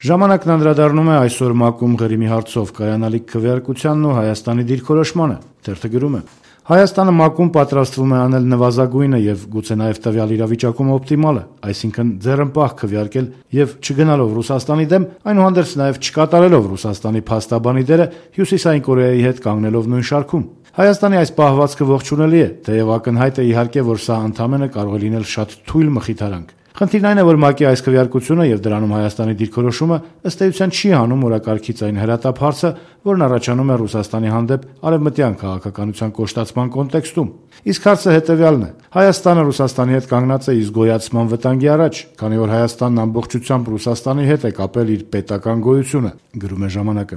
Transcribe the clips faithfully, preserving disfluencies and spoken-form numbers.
Ժամանակն անդրադառնում է այսօր ՄԱԿ-ում Ղրիմի հարցով կայանալիք քվեարկությանն ու Հայաստանի դիրքորոշմանը։ Թերթը գրում է. Հայաստանը ՄԱԿ-ում պատրաստվում է անել նվազագույնը եւ գուցե նաեւ տվյալ իրավիճակում օպտիմալը, այսինքն ձեռնպահ քվեարկել եւ չգնալով Ռուսաստանի դեմ, այնուհանդերձ նաեւ չկատարելով Ռուսաստանի փաստաբանի դերը Հյուսիսային Կորեայի հետ կանգնելով նույն շարքում։ Հայաստանի այս պահվածքը ողջունելի է, թեև ակնհայտ է իհարկե, որ սա ընդամենը կարող է լինել շատ թույլ մխիթարանք։ Խնդիրն այն է, որ ՄԱԿ-ի այս քվեարկությունը եւ դրանում Հայաստանի դիրքորոշումը ըստ էության չի հանում օրակարգից այն հրատապ հարցը, որն առաջանում է Ռուսաստանի հանդեպ արևմտյան քաղաքականության կոշտացման կոնտեքստում։ Իսկ հարցը հետեւյալն է. Հայաստանը Ռուսաստանի հետ կանգնած է իսկ գոյացման վտանգի առաջ, քանի որ Հայաստանն ամբողջությամբ Ռուսաստանի հետ է կապել իր պետական գոյությունը, գրում է ժամանակը։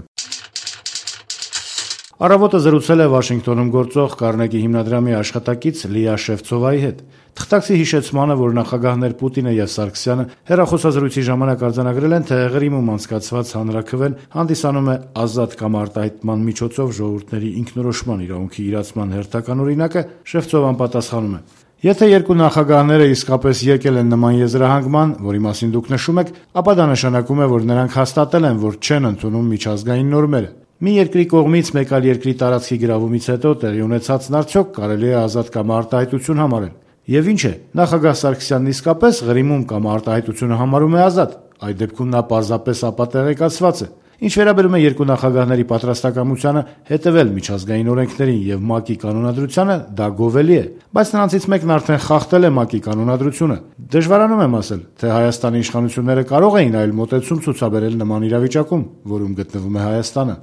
Առավոտը զրուցել է Վաշինգտոնում գործող Կարնեգի հիմնադրամի աշխատակից Լիա Շևցովայի հետ։ Թղթակցի հիշեցմանը, որ նախագահներ Պուտինը եւ Սարգսյանը հեռախոսազրույցի ժամանակ արձանագրել են, թե Ղրիմում անցկացված հանրաքվեն հանդիսանում է ազատ կամ արտահայտման միջոցով ժողովուրդների ինքնորոշման իրավունքի իրացման հերթական օրինակը, Շևցովան պատասխանում է. Եթե երկու նախագահները իսկապես եկել են նման եզրահանգման, որի մասին դուք նշում եք, ապա դա նշանակում է, որ նրանք հաստատել են, որ չեն ընդունում միջազգային նորմերը։ Մի երկրի կողմից մեկ այլ երկրի տարածքի գրավումից հետո տեղի ունեցածն արդյոք կարելի է ազատ կամ արտահայտություն համարել։ Եվ ինչ է, նախագահ Սարգսյանն իսկապես Ղրիմում կամ արտահայտությունը համարում է ազատ, այդ դեպքում նա պարզապես ապատեղեկացված է։ Ինչ վերաբերում է երկու նախագահների պատրաստակամությանը հետևել միջազգային օրենքներին եւ ՄԱԿ-ի կանոնադրությանը, դա գովելի է, բայց նրանցից մեկն արդեն խախտել է ՄԱԿ-ի կանոնադրությունը։ Դժվարանում եմ ասել, թե Հայաստանի իշխանությունները կարող էին այլ մոտեցում ցուցաբերել նման իրավիճակում, որում գտնվում է Հայաստանը։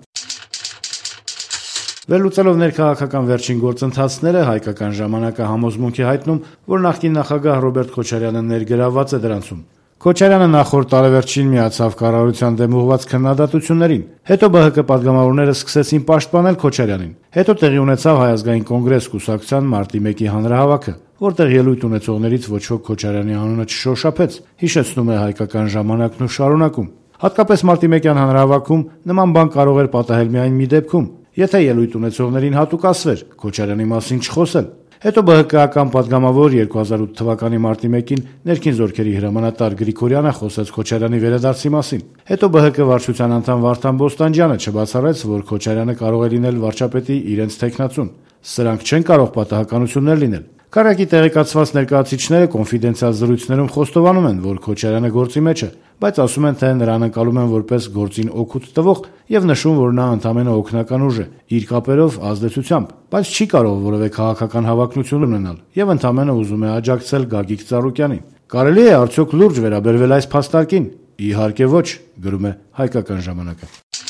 Վերլուծելով ներքաղաքական վերջին գործընթացները, հայկական ժամանակը համոզմունք է հայտնում, որ նախկին նախագահ Ռոբերտ Քոչարյանը ներգրավված է դրանցում։ Քոչարյանը նախորդ տարեվերջին միացավ կառավարության դեմ ուղղված քննադատություններին։ Հետո ԲՀԿ պատգամավորները սկսեցին պաշտպանել Քոչարյանին։ Հետո տեղի ունեցավ Հայ ազգային կոնգրես կուսակցության մարտի մեկի հանրահավաքը, որտեղ ելույթ ունեցողներից ոչ ոք Քոչարյանի անունը չշոշափեց, հիշեցնում է հայկական ժամանակն ու շարունակում։ Հատկապես մարտի մեկյան հանրահավաքում նման բան կարող էր պատահել միայն մի դեպքում, եթե ելույթ ունեցողներին հատուկ ասվեր Քոչարյանի մասին չխոսել։ Հետո ԲՀԿ-ական պատգամավոր երկու հազար ութ թվականի մարտի մեկին ներքին զորքերի հրամանատար Գրիգորյանը խոսեց Քոչարյանի վերադարձի մասին։ Հետո ԲՀԿ վարչության անդամ Վարդան Բոստանջյանը չբացառեց, որ Քոչարյանը կարող է լինել վարչապետի իրենց թեկնածուն։ Սրանք չեն կարող պատահականություններ լինել։ Կարակի տեղեկացված ներկայացուցիչները կոնֆիդենցիալ զրույցներում խոստովանում են, որ Քոչարյանը գործի մեջ է, բայց ասում են, թե նրան ընկալում են որպես գործին օգուտ տվող եւ նշում, որ նա ընդամենը օգնական ուժ է, իր կապերով ազդեցությամբ, բայց չի կարող որևէ քաղաքական հավակնություն ունենալ եւ ընդամենը ուզում է աջակցել Գագիկ Ծառուկյանին։ Կարելի է արդյոք լուրջ վերաբերվել այս փաստարկին։ Իհարկե ոչ, գրում է հայկական ժամանակը։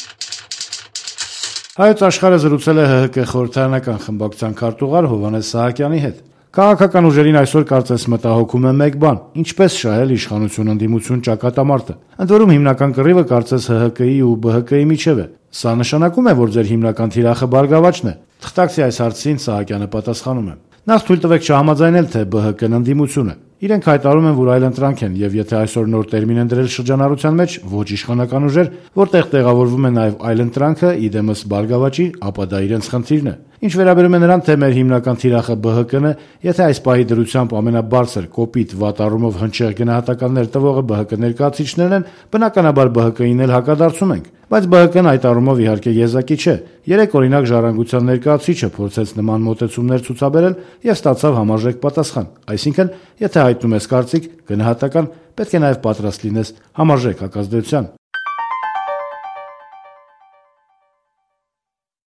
Հայոց աշխարհը զրուցել է ՀՀԿ խորհրդարանական խմբակցության քարտուղար Հովհաննես Սահակյանի հետ։ Քաղաքական ուժերին այսօր կարծես մտահոգում է մեկ բան՝ ինչպես շահել իշխանություն ընդդիմություն ճակատամարտը։ Ընդ որում հիմնական կռիվը կարծես ՀՀԿ-ի ու ԲՀԿ-ի միջև է։ Սա նշանակում է, որ ձեր հիմնական թիրախը բարգավաճն է։ Թղթակցի այս հարցին Սահակյանը պատասխանում է. Նախ թույլ տվեք չհամաձայնել, թե ԲՀԿ-ն ընդդիմություն է։ Իրենք հայտարարում են, որ այլընտրանք են, եւ եթե այսօր նոր տերմին են դրել շրջանառության մեջ ոչ իշխանական ուժեր, որտեղ տեղավորվում է նաեւ այլընտրանքը, իդեմս բարգավաճի, ապա դա իրենց խնդիրն է։ Ինչ վերաբերում է նրան, թե մեր հիմնական թիրախը ԲՀԿ-ն է, եթե այս պահի դրությամբ ամենաբարձր կոպիտ վատ առումով հնչեղ գնահատականներ տվողը ԲՀԿ ներկայացուցիչներն են, բնականաբար ԲՀԿ-ին էլ հակադարձում ենք։ Բայց ԲՀԿ-ն այդ առումով իհարկե եզակի չէ։ Երեք օրինակ Ժառանգության ներկայացուցիչը փորձեց նման մոտեցումներ ցուցաբերել եւ ստացավ համարժեք պատասխան։ Այսինքն, եթե հայտնում ես կարծիք, գնահատական, պետք է նաեւ պատրաստ լինես համարժեք հակազդեցության։